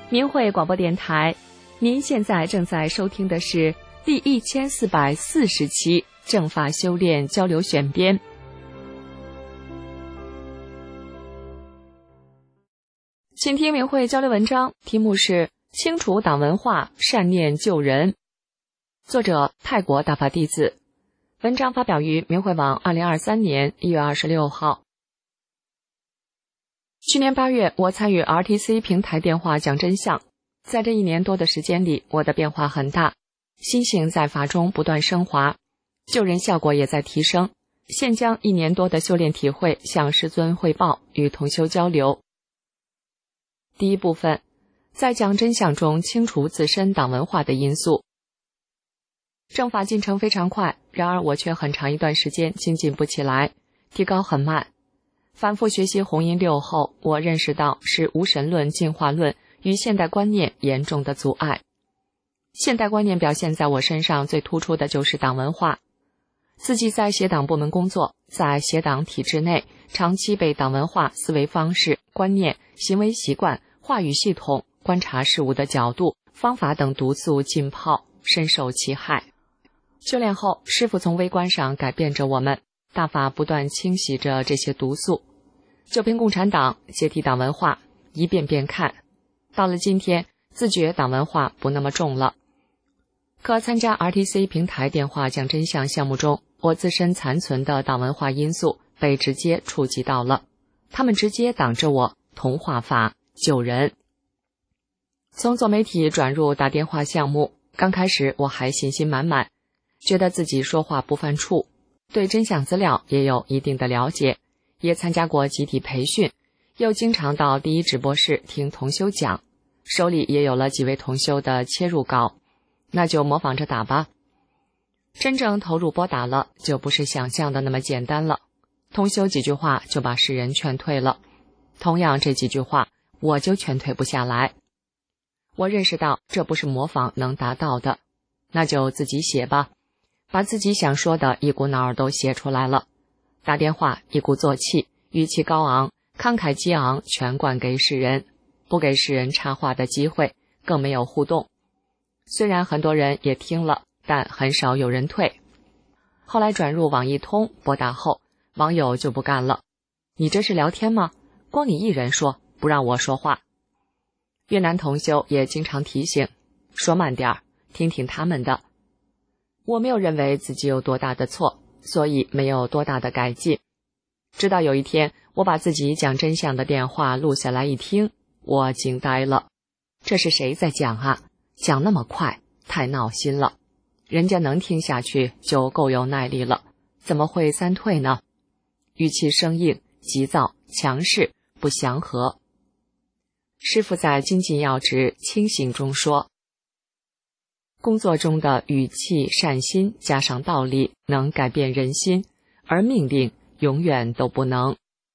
明慧广播电台，您现在正在收听的是第1440期正法修炼交流选编。请听明慧交流文章，题目是清除党文化，善念救人，作者泰国大法弟子。文章发表于明慧网2023年1月26号。去年8月，我参与 RTC 平台电话讲真相。在这1年多的时间里，我的变化很大，心性在法中不断升华，救人效果也在提升。现将1年多的修炼体会向师尊汇报，与同修交流。第一部分，在讲真相中清除自身党文化的因素。正法进程非常快，然而我却很长一段时间精进不起来，提高很慢。反复学习弘音6后，我认识到是无神论进化论与现代观念严重的阻碍。现代观念表现在我身上最突出的就是党文化。自己在协党部门工作，在协党体制内长期被党文化、思维方式、观念、行为习惯、话语系统、观察事物的角度、方法等毒素浸泡，深受其害。修炼后，师父从微观上改变着我们，大法不断清洗着这些毒素。救贫共产党，解体党文化，一遍遍看。到了今天，自觉党文化不那么重了。可参加 RTC 平台电话讲真相项目中，我自身残存的党文化因素被直接触及到了，他们直接挡着我同化法救人。从做媒体转入打电话项目，刚开始我还信心满满，觉得自己说话不犯怵，对真相资料也有一定的了解，也参加过集体培训，又经常到第一直播室听同修讲，手里也有了几位同修的切入稿，那就模仿着打吧。真正投入拨打了，就不是想象的那么简单了。同修几句话就把世人劝退了，同样这几句话我就劝退不下来。我认识到这不是模仿能达到的，那就自己写吧，把自己想说的一股脑儿都写出来了。打电话一鼓作气，语气高昂，慷慨激昂，全灌给世人，不给世人插话的机会，更没有互动。虽然很多人也听了，但很少有人退。后来转入网易通拨打后，网友就不干了，你这是聊天吗？光你一人说，不让我说话。越南同修也经常提醒，说慢点儿，听听他们的。我没有认为自己有多大的错，所以没有多大的改进。直到有一天，我把自己讲真相的电话录下来一听，我惊呆了。这是谁在讲啊？讲那么快，太闹心了。人家能听下去就够有耐力了，怎么会三退呢？语气生硬、急躁、强势、不祥和。师父在精进要旨清醒中说，工作中的语气善心加上道理能改变人心，而命令永远都不能。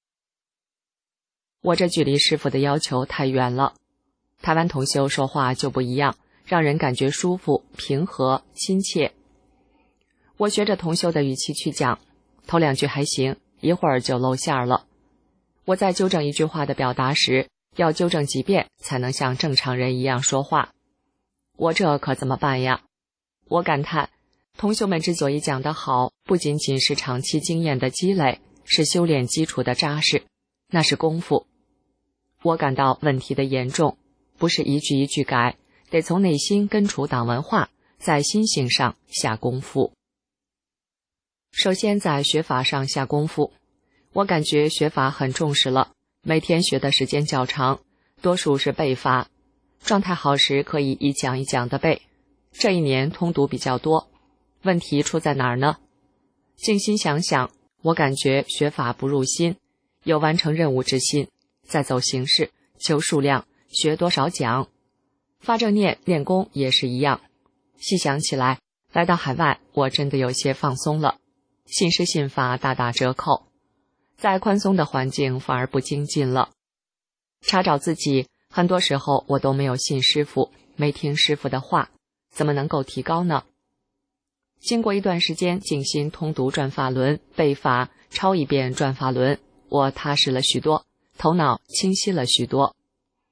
我这距离师父的要求太远了。台湾同修说话就不一样，让人感觉舒服、平和、亲切。我学着同修的语气去讲，头2句还行，一会儿就露馅了。我在纠正一句话的表达时，要纠正几遍才能像正常人一样说话。我这可怎么办呀？我感叹，同修们之所以讲得好，不仅仅是长期经验的积累，是修炼基础的扎实，那是功夫。我感到问题的严重，不是一句一句改，得从内心根除党文化，在心性上下功夫。首先在学法上下功夫，我感觉学法很重视了，每天学的时间较长，多数是背法，状态好时可以一讲一讲的背。这1年通读比较多，问题出在哪儿呢？静心想想，我感觉学法不入心，有完成任务之心，再走形式，求数量，学多少讲。发正念练功也是一样。细想起来，来到海外，我真的有些放松了，信师信法大打折扣，在宽松的环境反而不精进了。查找自己，很多时候我都没有信师父，没听师父的话，怎么能够提高呢？经过一段时间静心通读转法轮，背法抄一遍转法轮，我踏实了许多，头脑清晰了许多。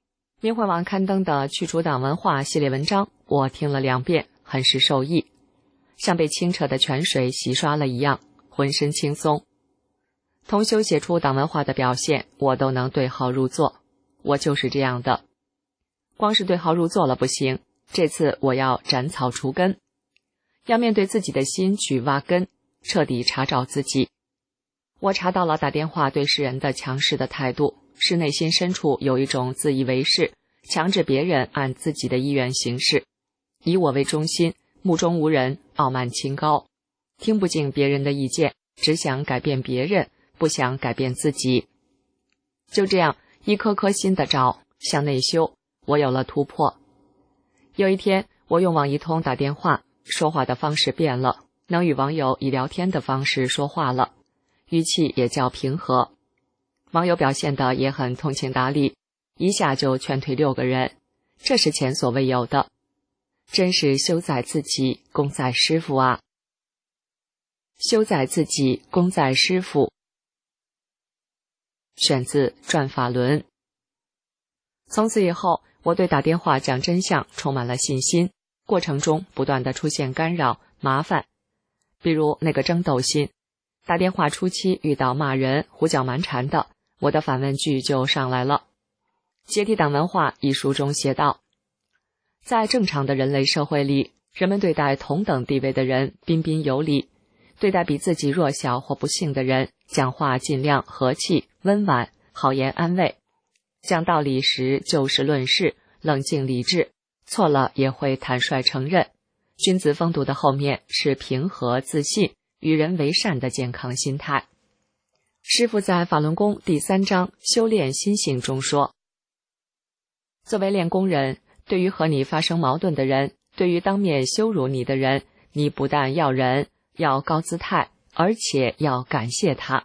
明慧网刊登的去除党文化系列文章，我听了2遍，很是受益，像被清澈的泉水洗刷了一样，浑身轻松。同修写出党文化的表现，我都能对号入座，我就是这样的。光是对号入座了不行，这次我要斩草除根，要面对自己的心去挖根，彻底查找自己。我查到了打电话对世人的强势的态度，是内心深处有一种自以为是，强制别人按自己的意愿行事，以我为中心，目中无人，傲慢清高，听不进别人的意见，只想改变别人，不想改变自己。就这样一颗颗心的找，向内修，我有了突破。有一天，我用网易通打电话，说话的方式变了，能与网友以聊天的方式说话了，语气也较平和。网友表现得也很通情达理，一下就劝退6个人，这是前所未有的。真是修在自己，功在师父啊！修在自己，功在师父。选自《转法轮》。从此以后，我对打电话讲真相充满了信心，过程中不断的出现干扰、麻烦。比如那个争斗心，打电话初期遇到骂人、胡搅蛮缠的，我的反问句就上来了。《解体党文化》一书中写道，在正常的人类社会里，人们对待同等地位的人彬彬有礼，对待比自己弱小或不幸的人，讲话尽量和气、温婉，好言安慰。讲道理时就事论事，冷静理智，错了也会坦率承认。君子风度的后面是平和自信、与人为善的健康心态。师父在法轮功第3章修炼心性中说，作为练功人，对于和你发生矛盾的人，对于当面羞辱你的人，你不但要忍，要高姿态，而且要感谢他。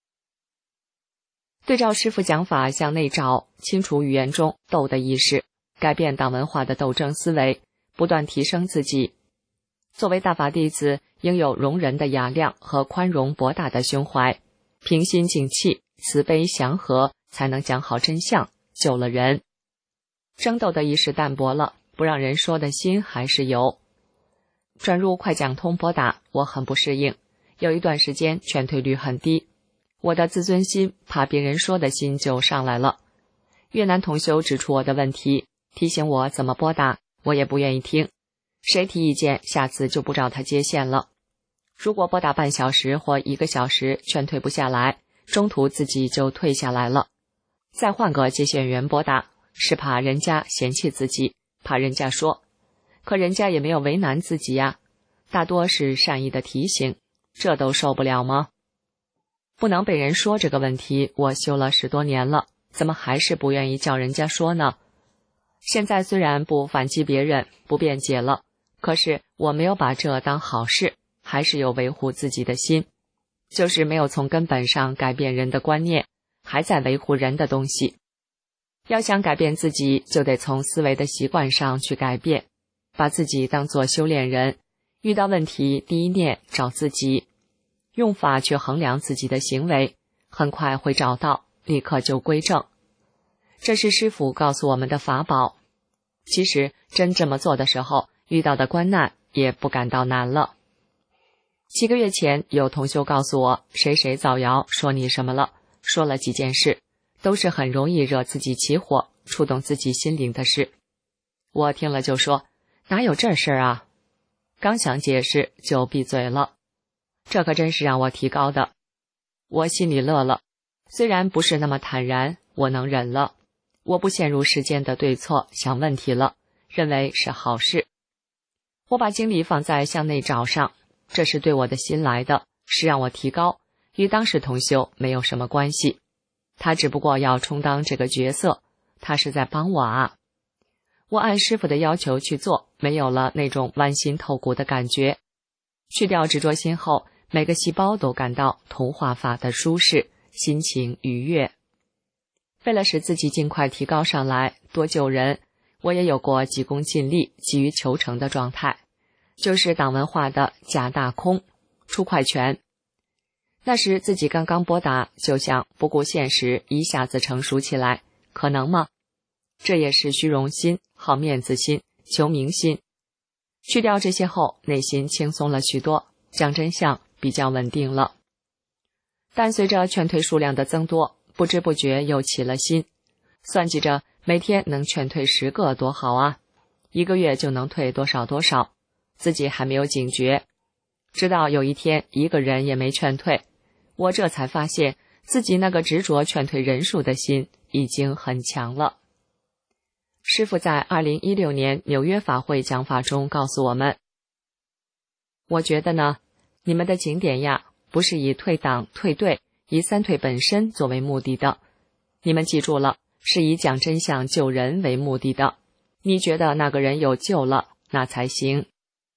对照师父讲法，向内找，清除语言中斗的意识，改变党文化的斗争思维，不断提升自己。作为大法弟子，应有容人的雅量和宽容博大的胸怀，平心静气，慈悲祥和，才能讲好真相，救了人。争斗的意识淡薄了，不让人说的心还是有。转入快讲通拨打，我很不适应，有一段时间劝退率很低，我的自尊心怕别人说的心就上来了。越南同修指出我的问题，提醒我怎么拨打，我也不愿意听，谁提意见，下次就不找他接线了。如果拨打半小时或1个小时劝退不下来，中途自己就退下来了，再换个接线员拨打，是怕人家嫌弃自己，怕人家说，可人家也没有为难自己呀，大多是善意的提醒，这都受不了吗？不能被人说这个问题，我修了10多年了，怎么还是不愿意叫人家说呢？现在虽然不反击别人，不辩解了，可是我没有把这当好事，还是有维护自己的心，就是没有从根本上改变人的观念，还在维护人的东西。要想改变自己，就得从思维的习惯上去改变，把自己当作修炼人，遇到问题第一念找自己，用法去衡量自己的行为，很快会找到，立刻就归正。这是师父告诉我们的法宝。其实真这么做的时候，遇到的关难也不感到难了。几个月前，有同修告诉我，谁谁造谣说你什么了，说了几件事，都是很容易惹自己起火，触动自己心灵的事。我听了就说，哪有这事儿啊？刚想解释就闭嘴了，这可真是让我提高的。我心里乐了，虽然不是那么坦然，我能忍了，我不陷入世间的对错想问题了，认为是好事。我把精力放在向内找上，这是对我的心来的，是让我提高，与当时同修没有什么关系。他只不过要充当这个角色，他是在帮我啊。我按师父的要求去做，没有了那种剜心透骨的感觉。去掉执着心后，每个细胞都感到同化法的舒适，心情愉悦。为了使自己尽快提高上来，多救人，我也有过急功近利、急于求成的状态，就是党文化的假大空、出快拳。那时自己刚刚拨打，就想不顾现实，一下子成熟起来，可能吗？ 这也是虚荣心、好面子心、求名心。去掉这些后，内心轻松了许多，讲真相比较稳定了。但随着劝退数量的增多，不知不觉又起了心，算计着每天能劝退10个多好啊，1个月就能退多少多少，自己还没有警觉。直到有一天1个人也没劝退，我这才发现自己那个执着劝退人数的心已经很强了。师父在2016年纽约法会讲法中告诉我们，我觉得呢，你们的景点呀，不是以退党退队，以三退本身作为目的的，你们记住了，是以讲真相救人为目的的。你觉得那个人有救了，那才行。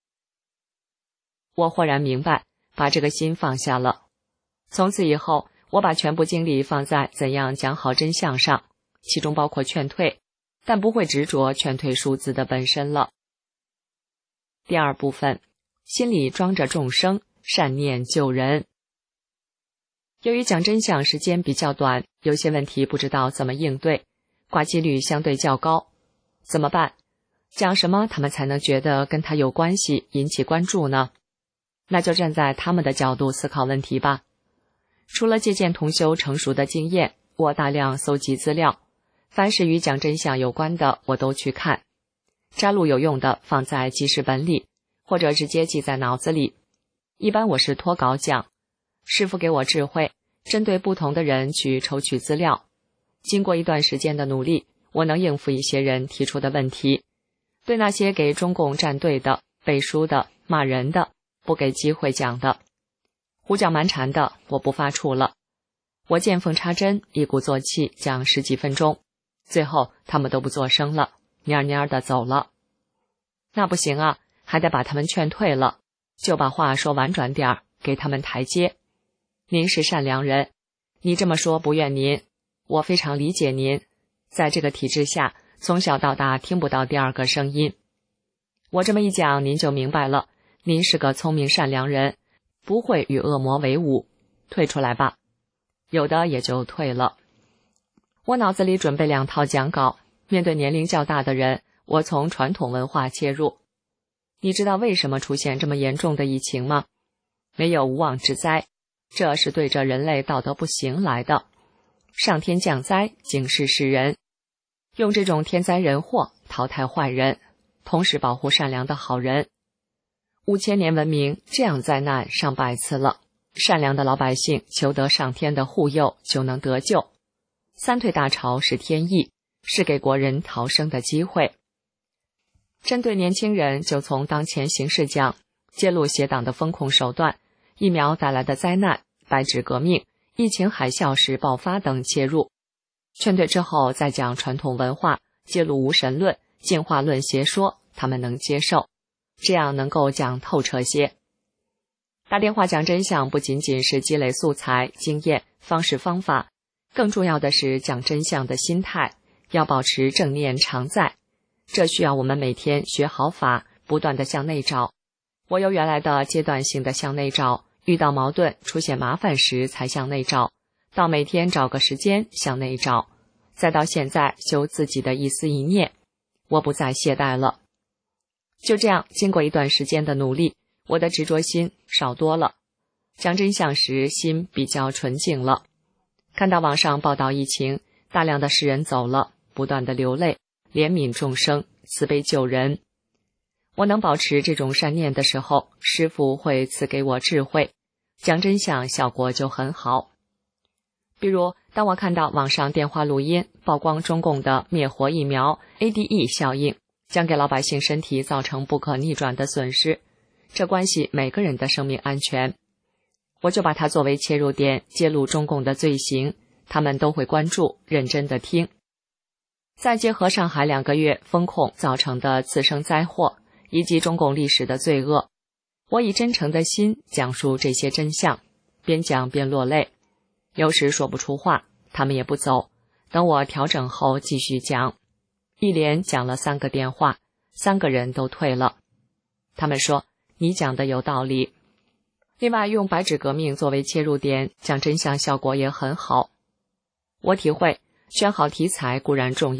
我豁然明白，把这个心放下了。从此以后，我把全部精力放在怎样讲好真相上，其中包括劝退，但不会执着劝退数字的本身了。第2部分，心里装着众生，善念救人。由于讲真相时间比较短，有些问题不知道怎么应对，挂机率相对较高。怎么办？讲什么他们才能觉得跟他有关系，引起关注呢？那就站在他们的角度思考问题吧。除了借鉴同修成熟的经验，我大量搜集资料，凡是与讲真相有关的我都去看，摘录有用的放在记事本里，或者直接记在脑子里。一般我是脱稿讲，师父给我智慧，针对不同的人去抽取资料。经过一段时间的努力，我能应付一些人提出的问题。对那些给中共站队的、背书的、骂人的，不给机会讲的，胡搅蛮缠的，我不发怵了。我见缝插针，一鼓作气讲10几分钟，最后他们都不作声了，蔫蔫的走了。那不行啊，还得把他们劝退了，就把话说婉转点儿，给他们台阶。您是善良人，你这么说不怨您，我非常理解您。在这个体制下，从小到大听不到第2个声音。我这么一讲，您就明白了，您是个聪明善良人，不会与恶魔为伍，退出来吧。有的也就退了。我脑子里准备2套讲稿，面对年龄较大的人，我从传统文化切入。你知道为什么出现这么严重的疫情吗？没有无妄之灾，这是对着人类道德不行来的。上天降灾，警示世人，用这种天灾人祸淘汰坏人，同时保护善良的好人。5000年文明，这样灾难上百次了，善良的老百姓求得上天的护佑，就能得救。三退大潮是天意，是给国人逃生的机会。针对年轻人，就从当前形势讲，揭露邪党的风控手段，疫苗带来的灾难，白纸革命，疫情海啸时爆发等切入。劝退之后再讲传统文化，揭露无神论、进化论邪说，他们能接受，这样能够讲透彻些。打电话讲真相不仅仅是积累素材、经验、方式方法，更重要的是讲真相的心态，要保持正念常在。这需要我们每天学好法，不断地向内找。我由原来的阶段性的向内找，遇到矛盾、出现麻烦时才向内找，到每天找个时间向内找，再到现在修自己的一思一念，我不再懈怠了。就这样，经过一段时间的努力，我的执着心少多了，讲真相时心比较纯净了。看到网上报道疫情，大量的世人走了，不断的流泪，怜悯众生，慈悲救人。我能保持这种善念的时候，师父会赐给我智慧，讲真相效果就很好。比如，当我看到网上电话录音曝光中共的灭活疫苗 ADE 效应，将给老百姓身体造成不可逆转的损失，这关系每个人的生命安全，我就把它作为切入点，揭露中共的罪行，他们都会关注，认真的听。再结合上海2个月封控造成的次生灾祸，以及中共历史的罪恶，我以真诚的心讲述这些真相，边讲边落泪，有时说不出话，他们也不走，等我调整后继续讲。一连讲了3个电话，3个人都退了。他们说，你讲的有道理。另外，用白纸革命作为切入点，讲真相效果也很好。我体会，选好题材固然重要，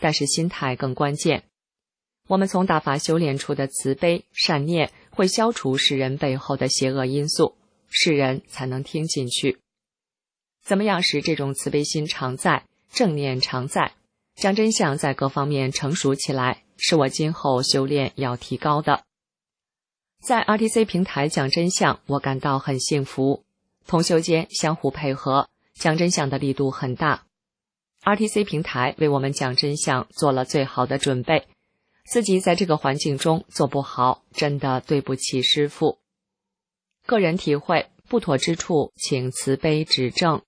但是心态更关键。我们从大法修炼出的慈悲善念会消除世人背后的邪恶因素，世人才能听进去。怎么样使这种慈悲心常在，正念常在，讲真相在各方面成熟起来，是我今后修炼要提高的。在 RTC 平台讲真相，我感到很幸福，同修间相互配合，讲真相的力度很大。RTC 平台为我们讲真相做了最好的准备，自己在这个环境中做不好，真的对不起师父。个人体会，不妥之处请慈悲指正。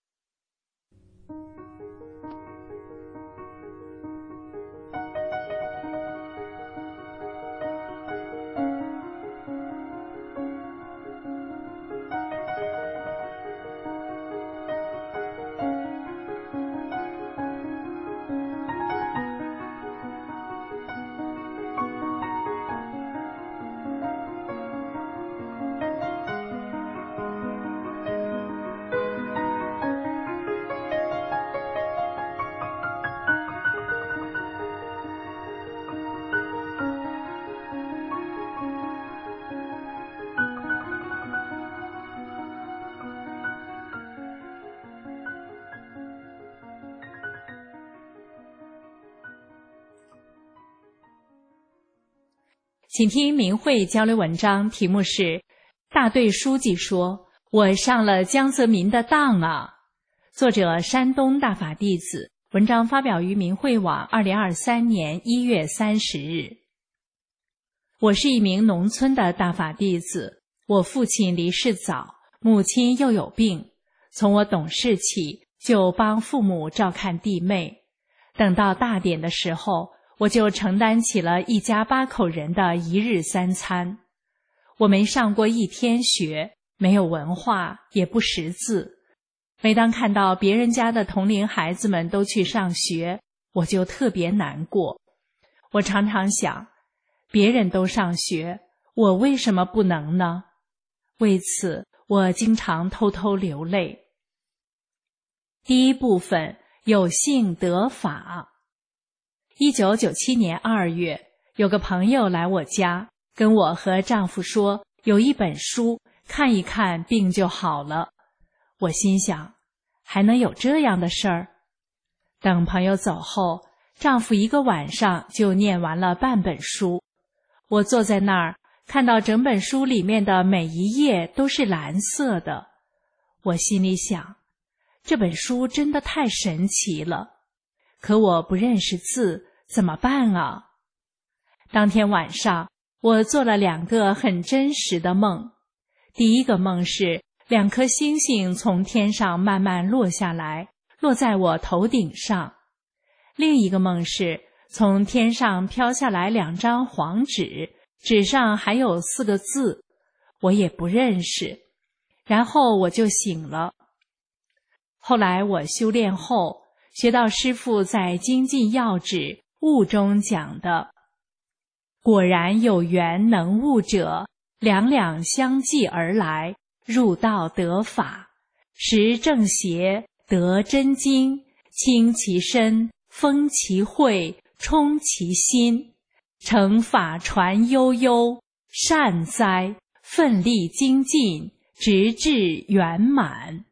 请听明慧交流文章，题目是大队书记说我上了江泽民的当啊。作者山东大法弟子，文章发表于明慧网2023年1月30日。我是一名农村的大法弟子，我父亲离世早，母亲又有病，从我懂事起就帮父母照看弟妹，等到大点的时候，我就承担起了一家8口人的一日3餐。我没上过1天学，没有文化，也不识字。每当看到别人家的同龄孩子们都去上学，我就特别难过。我常常想，别人都上学，我为什么不能呢？为此，我经常偷偷流泪。第一部分，有幸得法。1997年2月，有个朋友来我家，跟我和丈夫说，有一本书，看一看病就好了。我心想，还能有这样的事儿？等朋友走后，丈夫一个晚上就念完了半本书。我坐在那儿，看到整本书里面的每一页都是蓝色的。我心里想，这本书真的太神奇了。可我不认识字，怎么办啊？当天晚上，我做了2个很真实的梦。第一个梦是2颗星星从天上慢慢落下来，落在我头顶上。另一个梦是从天上飘下来2张黄纸，纸上还有4个字，我也不认识。然后我就醒了。后来我修炼后，学到师父在精进要旨悟中讲的，果然有缘能悟者，两两相继而来，入道得法，识正邪，得真经，清其身，封其慧，充其心，成法传悠悠，善哉，奋力精进，直至圆满。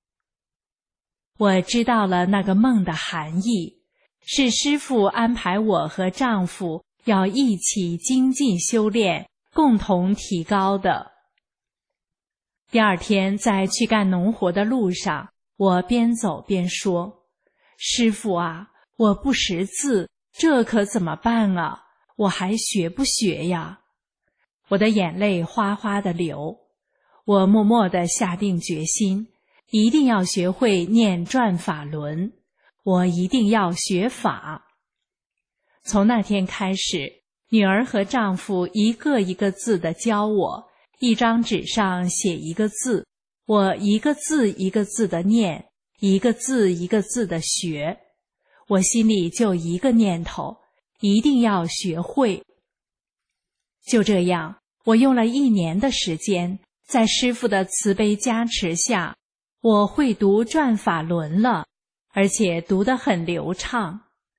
我知道了那个梦的含义，是师父安排我和丈夫要一起精进修炼，共同提高的。第二天在去干农活的路上，我边走边说，师父啊，我不识字，这可怎么办啊？我还学不学呀？我的眼泪哗哗地流，我默默地下定决心，一定要学会念转法轮，我一定要学法。从那天开始，女儿和丈夫一个一个字地教我，一张纸上写一个字，我一个字一个字地念，一个字一个字地学。我心里就一个念头，一定要学会。就这样，我用了1年的时间，在师父的慈悲加持下，我会读转法轮了，而且读得很流畅。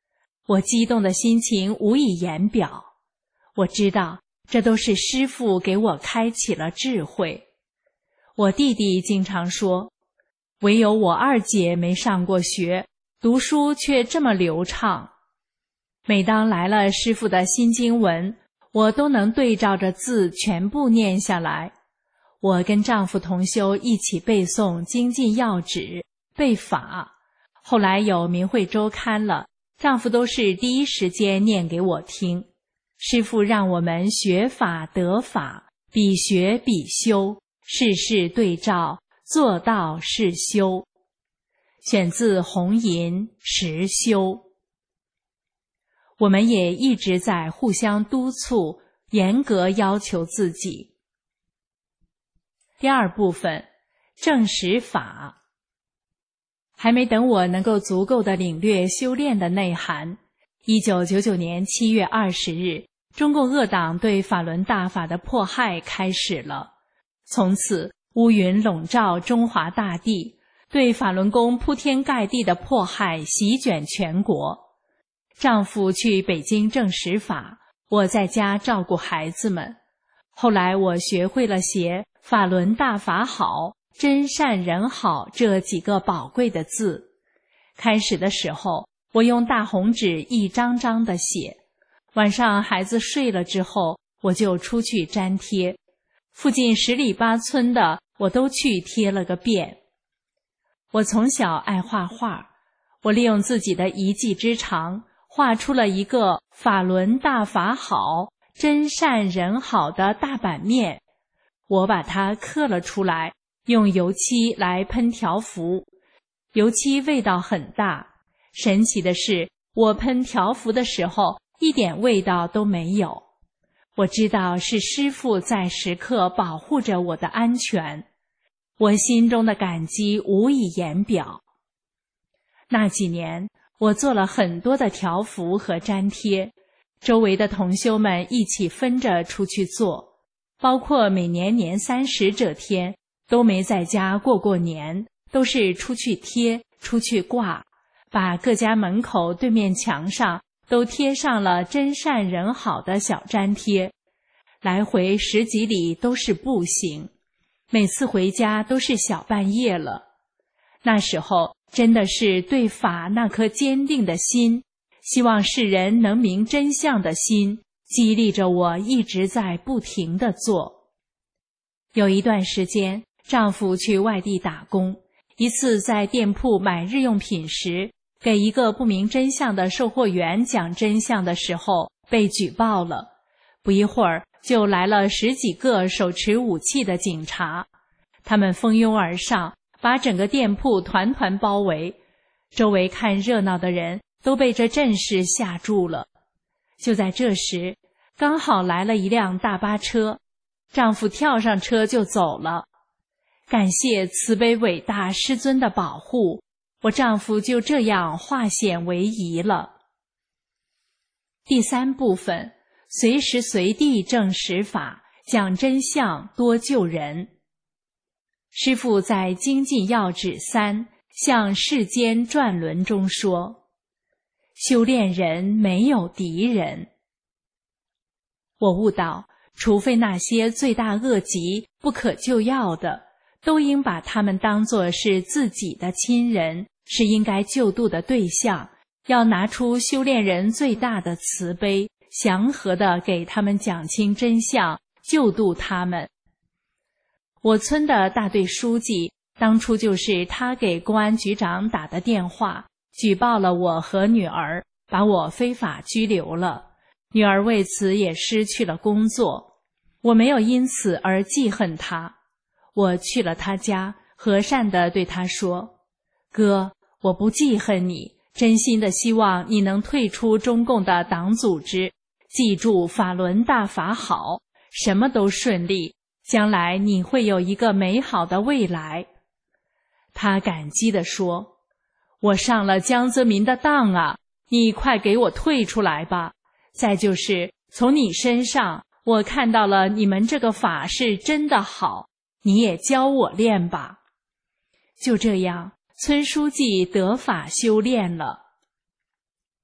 我激动的心情无以言表。我知道这都是师父给我开启了智慧。我弟弟经常说，唯有我二姐没上过学，读书却这么流畅。每当来了师父的新经文，我都能对照着字全部念下来。我跟丈夫同修一起背诵精进要旨，背法。后来有明慧周刊了，丈夫都是第一时间念给我听。师父让我们学法得法，比学比修，事事对照，做到是修。选自红银实修。我们也一直在互相督促，严格要求自己。第二部分，证实法。还没等我能够足够地领略修炼的内涵，1999年7月20日，中共恶党对法轮大法的迫害开始了。从此乌云笼罩中华大地，对法轮功铺天盖地的迫害席卷全国。丈夫去北京证实法，我在家照顾孩子们。后来我学会了写法轮大法好，真善人好这几个宝贵的字。开始的时候，我用大红纸一张张地写，晚上孩子睡了之后，我就出去粘贴。附近10里8村的我都去贴了个遍。我从小爱画画，我利用自己的一技之长，画出了一个法轮大法好，真善人好的大版面。我把它刻了出来，用油漆来喷条幅。油漆味道很大，神奇的是，我喷条幅的时候一点味道都没有。我知道是师父在时刻保护着我的安全，我心中的感激无以言表。那几年，我做了很多的条幅和粘贴，周围的同修们一起分着出去做，包括每年年30这天都没在家过年，都是出去贴，出去挂，把各家门口对面墙上都贴上了真善人好的小粘贴，来回10几里都是步行，每次回家都是小半夜了。那时候真的是对法那颗坚定的心，希望世人能明真相的心，激励着我一直在不停地做。有一段时间，丈夫去外地打工，一次在店铺买日用品时，给一个不明真相的售货员讲真相的时候被举报了。不一会儿就来了10几个手持武器的警察，他们蜂拥而上，把整个店铺团团包围，周围看热闹的人都被这阵势吓住了。就在这时，刚好来了一辆大巴车，丈夫跳上车就走了。感谢慈悲伟大师尊的保护，我丈夫就这样化险为夷了。第三部分，随时随地证实法，讲真相，多救人。师父在精进要旨3向世间转轮中说，修炼人没有敌人。我悟到，除非那些罪大恶极不可救药的，都应把他们当作是自己的亲人，是应该救度的对象，要拿出修炼人最大的慈悲，祥和地给他们讲清真相，救度他们。我村的大队书记当初就是他给公安局长打的电话，举报了我和女儿，把我非法拘留了，女儿为此也失去了工作。我没有因此而记恨他，我去了他家，和善地对他说，哥，我不记恨你，真心的希望你能退出中共的党组织，记住法轮大法好，什么都顺利，将来你会有一个美好的未来。他感激地说，我上了江泽民的当啊，你快给我退出来吧。再就是从你身上我看到了你们这个法是真的好，你也教我练吧。就这样，村书记得法修炼了。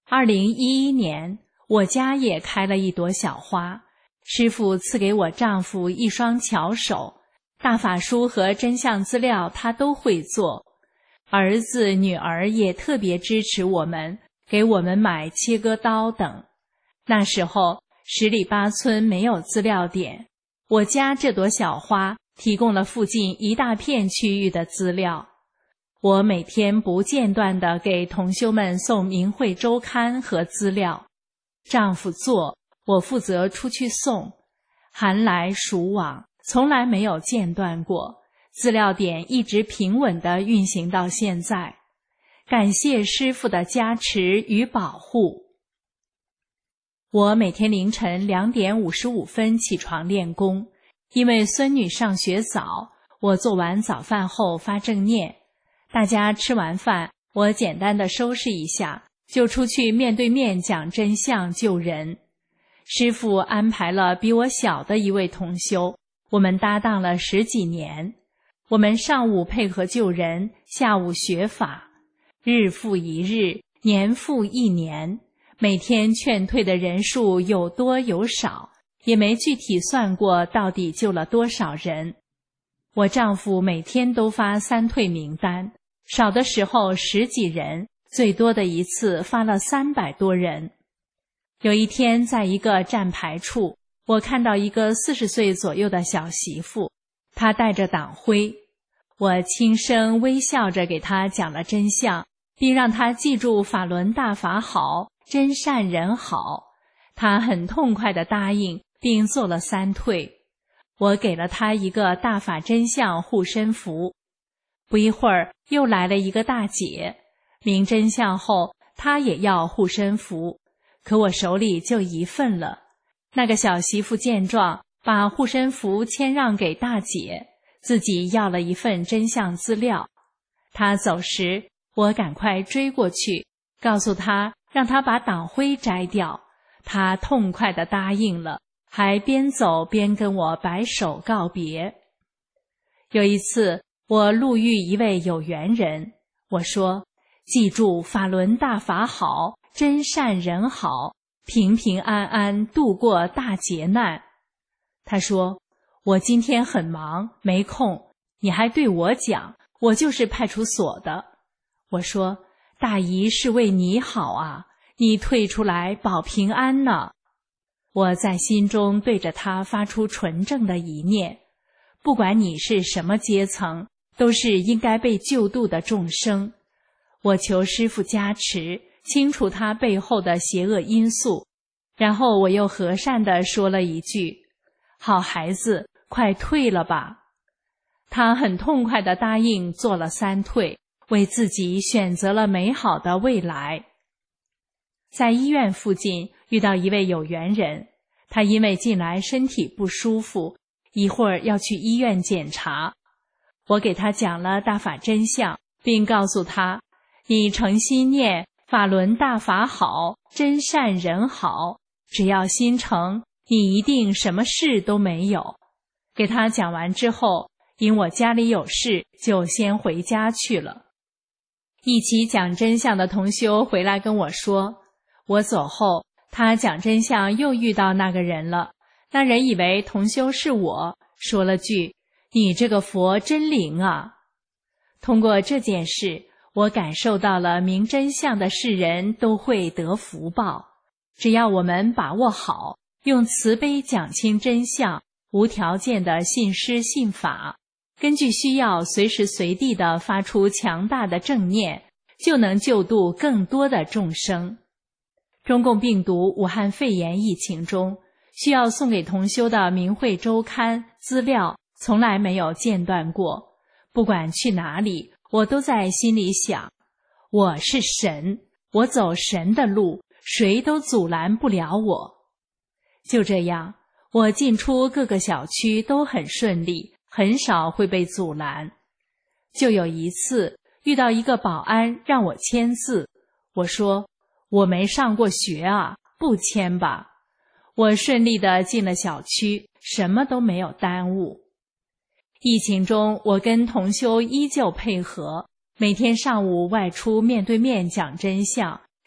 2011年，我家也开了一朵小花，师父赐给我丈夫一双巧手，大法书和真相资料他都会做。儿子女儿也特别支持我们，给我们买切割刀等。那时候10里8村没有资料点，我家这朵小花提供了附近一大片区域的资料。我每天不间断地给同修们送明慧周刊和资料，丈夫做，我负责出去送，寒来暑往，从来没有间断过，资料点一直平稳地运行到现在。感谢师父的加持与保护。我每天凌晨2点55分起床练功，因为孙女上学早，我做完早饭后发正念。大家吃完饭，我简单的收拾一下，就出去面对面讲真相救人。师父安排了比我小的一位同修，我们搭档了10几年。我们上午配合救人，下午学法，日复一日，年复一年，每天劝退的人数有多有少，也没具体算过到底救了多少人。我丈夫每天都发3退名单，少的时候10几人，最多的一次发了300多人。有一天在一个站牌处，我看到一个40岁左右的小媳妇，她带着党徽，我轻声微笑着给她讲了真相，并让她记住法轮大法好，真善人好。她很痛快地答应，并做了3退。我给了她一个大法真相护身符。不一会儿又来了一个大姐，明真相后她也要护身符，可我手里就1份了。那个小媳妇见状，把护身符谦让给大姐，自己要了一份真相资料。她走时，我赶快追过去，告诉她让她把党徽摘掉。她痛快地答应了，还边走边跟我摆手告别。有一次我路遇一位有缘人，我说，记住法轮大法好，真善人好，平平安安度过大劫难。他说，我今天很忙没空，你还对我讲，我就是派出所的。我说，大姨是为你好啊，你退出来保平安呢。我在心中对着他发出纯正的一念，不管你是什么阶层，都是应该被救度的众生。我求师父加持，清除他背后的邪恶因素。然后我又和善地说了一句，好孩子，快退了吧。他很痛快地答应做了3退，为自己选择了美好的未来。在医院附近遇到一位有缘人，他因为近来身体不舒服，一会儿要去医院检查。我给他讲了大法真相，并告诉他，你诚心念法轮大法好，真善人好，只要心诚，你一定什么事都没有。给他讲完之后，因我家里有事，就先回家去了。一起讲真相的同修回来跟我说，我走后，他讲真相又遇到那个人了，那人以为同修是我，说了句，你这个佛真灵啊。通过这件事，我感受到了明真相的世人都会得福报。只要我们把握好，用慈悲讲清真相，无条件的信师信法，根据需要随时随地的发出强大的正念，就能救度更多的众生。中共病毒武汉肺炎疫情中，需要送给同修的明慧周刊资料从来没有间断过。不管去哪里，我都在心里想，我是神，我走神的路，谁都阻拦不了我。就这样，我进出各个小区都很顺利，很少会被阻拦。就有一次遇到一个保安让我签字，我说，我没上过学啊，不签吧。我顺利地进了小区，什么都没有耽误。疫情中，我跟同修依旧配合，每天上午外出面对面讲真相，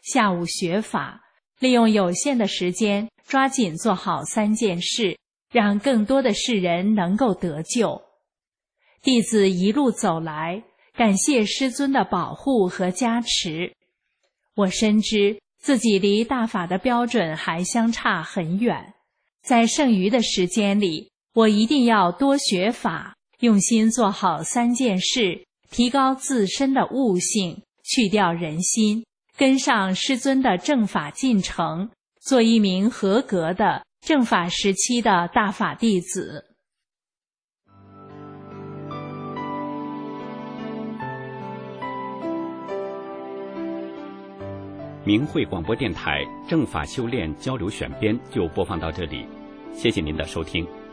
下午学法，利用有限的时间，抓紧做好3件事，让更多的世人能够得救。弟子一路走来，感谢师尊的保护和加持。我深知自己离大法的标准还相差很远，在剩余的时间里，我一定要多学法，用心做好3件事，提高自身的悟性，去掉人心，跟上师尊的正法进程，做一名合格的正法时期的大法弟子。 明慧广播电台正法修炼交流选编就播放到这里，谢谢您的收听。